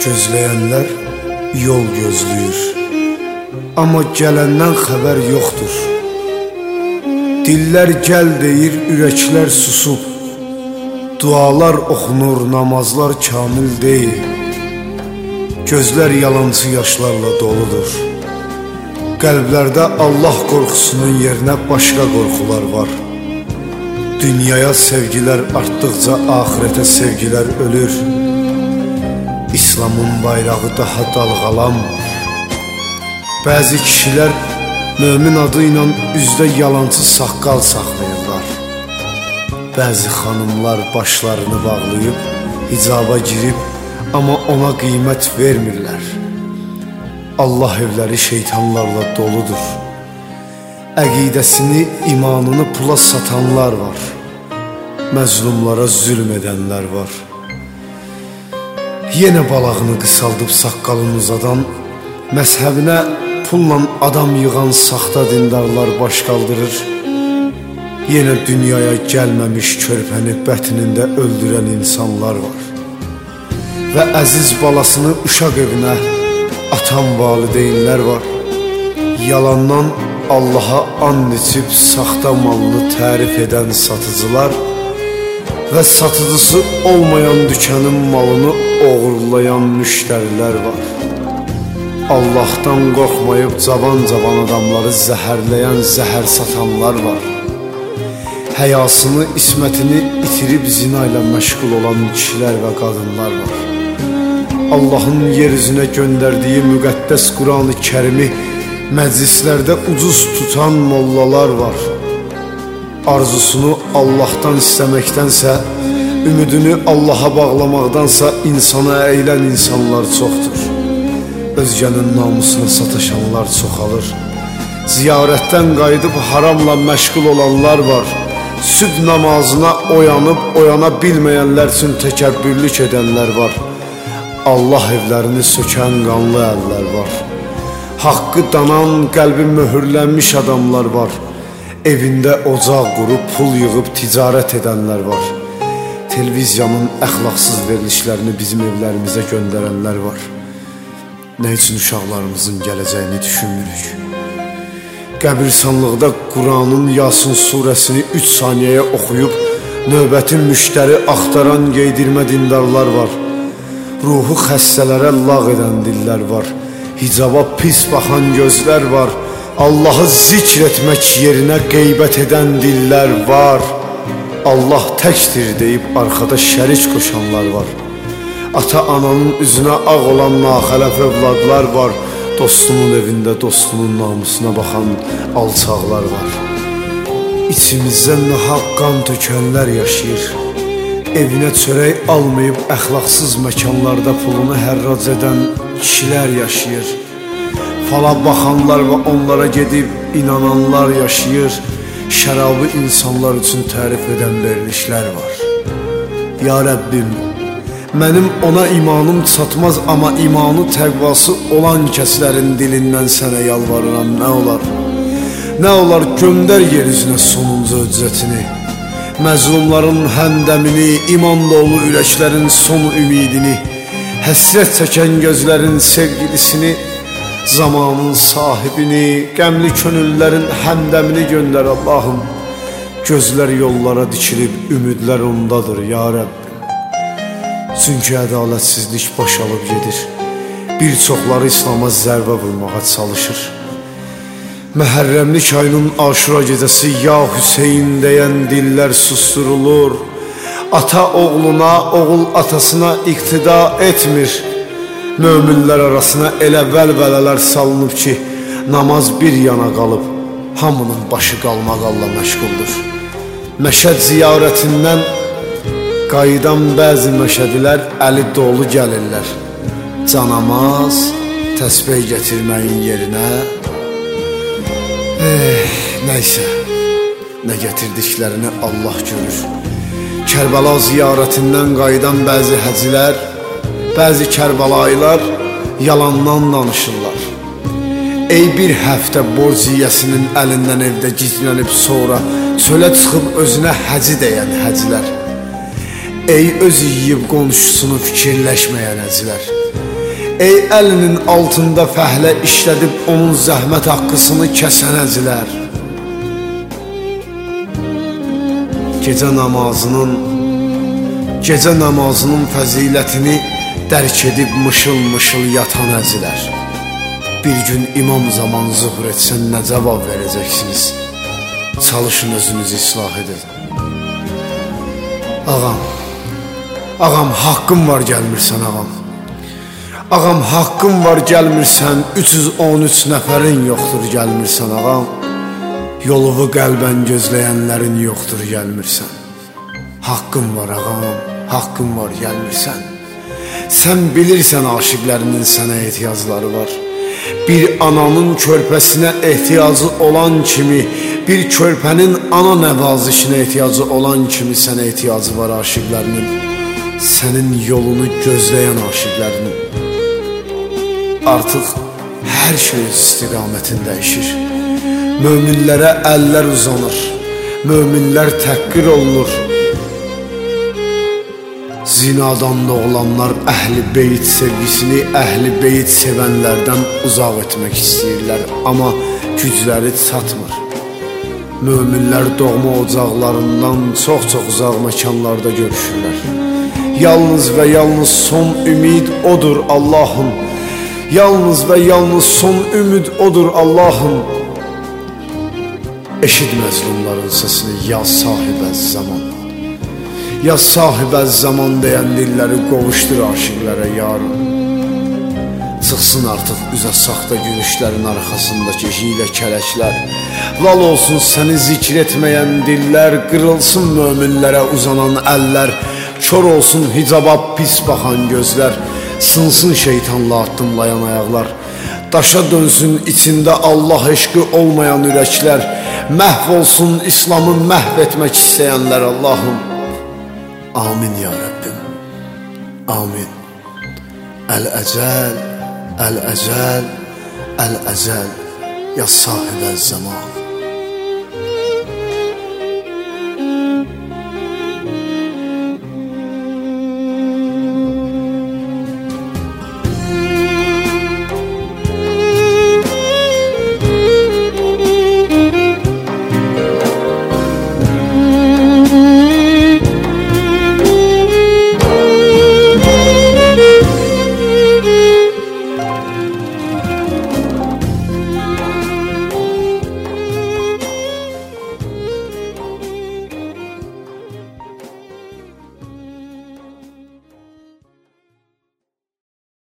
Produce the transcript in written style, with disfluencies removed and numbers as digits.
Gözləyənlər yol gözləyir, amma gələndən xəbər yoxdur. Dillər gəl deyir, ürəklər susub, dualar oxunur, namazlar kamil deyil. Gözlər yalancı yaşlarla doludur. Qəlblərdə Allah qorxusunun yerinə başqa qorxular var. Dünyaya sevgilər artdıqca ahirətə sevgilər ölür. İslamın bayrağı daha dalğalanmır. Bəzi kişilər mömin adı ilə üzdə yalancı saqqal saxlayırlar. Bəzi xanımlar başlarını bağlayıb hicaba girib, amma ona qiymət vermirlər. Allah evləri şeytanlarla doludur. Əqidəsini, imanını pula satanlar var. Məzlumlara zülm edənlər var. Yenə balağını qısaldıb saqqalını uzadan, məzhəbinə pulla adam yığan saxta dindarlar baş qaldırır. Yenə dünyaya gəlməmiş körpəni bətnində öldürən insanlar var. Və əziz balasını uşaq evinə atan valideynlər var. Yalandan Allaha and içib saxta malını tərif edən satıcılar və satıcısı olmayan dükkanın malını oğurlayan müştərilər var. Allahdan qorxmayıb cavan adamları zəhərləyən zəhər satanlar var. Həyasını, ismətini itirib zina ilə məşğul olan kişilər və qadınlar var. Allahın yeryüzünə göndərdiyi müqəddəs Quran-ı Kərimi məclislərdə ucuz tutan mollalar var. Arzusunu Allahdan istəməkdənsə, ümidini Allaha bağlamaqdansa insana əylən insanlar çoxdur. Özgənin namusuna sataşanlar çoxalır. Ziyarətdən qayıdıb haramla məşğul olanlar var. Sübh namazına oyanıb oyana bilməyənlər üçün təkəbbürlük edənlər var. Allah evlərini sökən qanlı əllər var. Haqqı danan, qəlbi möhürlənmiş adamlar var. Evində ocaq qurub, pul yığıb ticarət edənlər var. Televiziyanın əxlaqsız verilişlərini bizim evlərimizə göndərənlər var. Nə üçün uşaqlarımızın gələcəyini düşünmürük? Qəbirstanlıqda Quranın Yasin surəsini 3 saniyəyə oxuyub növbəti müştəri axtaran qeydirmə dindarlar var. Ruhu xəstələrə lağ edən dillər var. Hicaba pis baxan gözlər var. Allahı zikr etmək yerinə qeybət edən dillər var. Allah təkdir deyib arxada şərik qoşanlar var. Ata-ananın üzünə ağ olan naxələf övladlar var. Dostumun evində dostunun namusuna baxan alçaqlar var. İçimizdə nahaq qan tökənlər yaşayır. Evinə çörək almayıb əxlaqsız məkanlarda pulunu hərrac edən kişilər yaşayır. Fala baxanlar və onlara gedib inananlar yaşayır. Şərabı insanlar üçün tərif edən verilişlər var. Ya Rəbbim, mənim ona imanım çatmaz, amma imanı təqvası olan kəslərin dilindən sənə yalvarıram, nə olar? Nə olar göndər yer üzünə sonuncu öcrətini. Məzlumların həndəmini, iman dolu ürəklərin son ümidini, həsrət çəkən gözlərin sevgilisini, zamanın sahibini, qəmli könüllərin həndəmini göndər Allahım. Gözlər yollara dikilib, ümidlər ondadır ya Rəbb. Çünki ədalətsizlik boşalıb gedir. Bir çoxları İslama zərbə vurmağa çalışır. Məhərrəmlik ayının Aşura gecəsi ya Hüseyin deyən dillər susturulur. Ata oğluna, oğul atasına iqtida etmir. Möminlər arasına elə vəlvələlər salınıb ki, namaz bir yana qalıb, hamının başı qalmaqalla məşğuldur. Məşəd ziyarətindən qayıdan bəzi məşədilər əli dolu gəlirlər. Canamaz, təsbih gətirməyin yerinə. Nəysə, nə gətirdiklərini Allah görür. Kərbəla ziyarətindən qayıdan bəzi həcilər, bəzi kərbəlayılar yalandan danışırlar. Ey bir həftə borc yiyəsinin əlindən evdə gizlənib sonra çölə çıxıb özünə həci deyən həcilər. Ey özü yiyib qonşusunu fikirləşməyən həcilər. Ey əlinin altında fəhlə işlədib onun zəhmət haqqısını kəsən əzilər. Gecə namazının fəzilətini dərk edib mışıl-mışıl yatan əzilər. Bir gün imam zaman zuhur etsən nə cavab verəcəksiniz? Çalışın özünüzü islah edin. Ağam, haqqım var gəlmirsən ağam. Ağam, haqqım var gəlmirsən, 313 nəfərin yoxdur gəlmirsən ağam. Yoluvu qəlbən gözləyənlərin yoxdur gəlmirsən. Haqqım var ağam, haqqım var gəlmirsən. Sən bilirsən aşiqlərinin sənə ehtiyacları var. Bir ananın körpəsinə ehtiyacı olan kimi, bir körpənin ana nəvazişinə ehtiyacı olan kimi sənə ehtiyacı var aşiqlərinin. Sənin yolunu gözləyən aşiqlərinin. Artıq hər şey istiqamətin dəyişir. Möminlərə əllər uzanır, möminlər təhqir olunur. Zinadan doğulanlar əhl-i beyt sevgisini əhl-i beyt sevənlərdən uzaq etmək istəyirlər, amma gücləri çatmır. Möminlər doğma ocaqlarından çox-çox uzaq məkanlarda görüşürlər. Yalnız və yalnız son ümid odur Allahım. Yalnız və yalnız son ümid odur Allahım. Eşid məzlumların səsini ya sahibəz zaman. Ya sahibəz zaman deyən dilləri qovuşdur aşiqlərə yarın. Çıxsın artıq üzə saxta gülüşlərin arxasındakı hilə kələklər. Lal olsun səni zikr etməyən dillər, qırılsın möminlərə uzanan əllər. Kör olsun hicaba pis baxan gözlər, sınsın şeytanla addımlayan ayaqlar. Daşa dönsün içində Allah eşqi olmayan ürəklər. Məhv olsun İslamı məhv etmək istəyənlər Allahım. Amin ya Rabbim, amin. Əl-əcəl, əl-əcəl, əl-əcəl, ya sahibəz zaman.